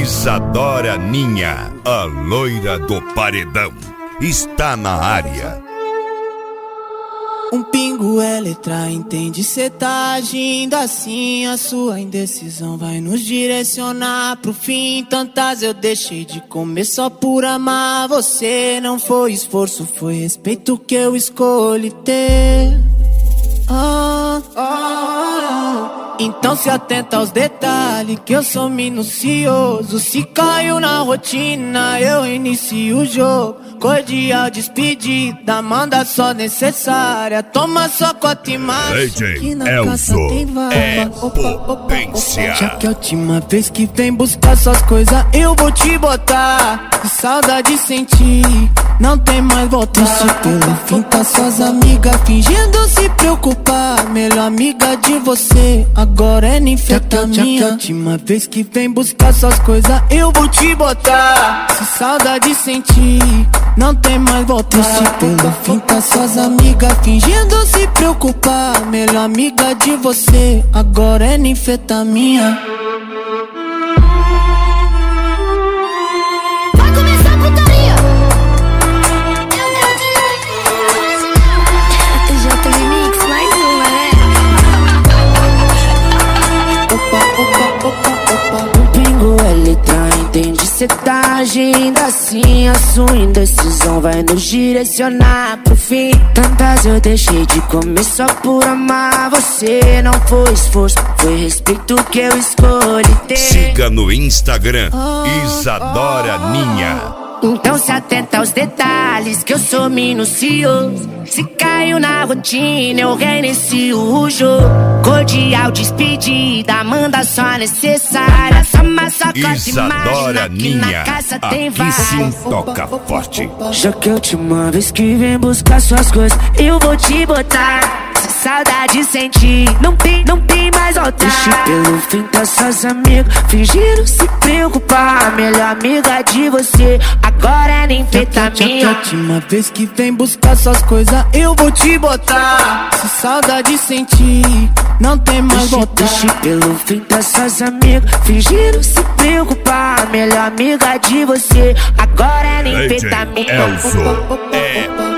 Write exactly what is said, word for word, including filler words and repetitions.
Isadora Ninha, a loira do paredão, está na área. Um pingo é letra, entende? Cê tá agindo assim, a sua indecisão vai nos direcionar pro fim. Tantas eu deixei de comer só por amar você. Não foi esforço, foi respeito que eu escolhi ter. Ah, ah, ah. Então se atenta aos detalhes, que eu sou minucioso. Se caiu na rotina, eu inicio o jogo. Cordial despedida, manda só necessária. Toma só cota e macho, que na casa tem vaga. É potência. Já que é a última vez que vem buscar suas coisas, eu vou te botar. Que saudade sentir, não tem mais volta. Isso pelo fim tá suas amigas fingindo se preocupar. Melhor amiga de você, agora é ninfetamina. Já que é a última vez que vem buscar suas coisas, eu vou te botar. Se saudade sentir, não tem mais volta. Isso pelo fim tá suas amigas fingindo se preocupar. Melhor amiga de você, agora é ninfetamina. Vai começar a putaria. Já tô remix, mais uma, né? Opa, opa, opa, opa. Um pingo é letra, entende? Cê tá agindo assim, a sua indecisão vai nos direcionar pro fim. Tantas eu deixei de comer só por amar você. Não foi esforço, foi respeito que eu escolhi ter. Siga no Instagram, Isadora Ninha. Então se atenta aos detalhes, que eu sou minucioso. Se caiu na rotina, eu reinicio o jogo. Cordial despedida, manda só necessária. Toma só cota e Isadora imagina que na Ninha, casa tem aqui sim vaga. toca forte. Já que é a última vez que vem buscar suas coisas, eu vou te botar. Se saudade sentir, não tem, não tem mais volta. Deixa pelo fim tá suas amigas fingindo se preocupar. Melhor amiga de você, agora é ninfetamina. Já que é a última vez que vem buscar suas coisas, eu vou te botar. Se saudade sentir, não tem mais volta. Deixa pelo fim tá suas amigas fingindo se preocupar. Melhor amiga de você, agora é ninfetamina. Elzo é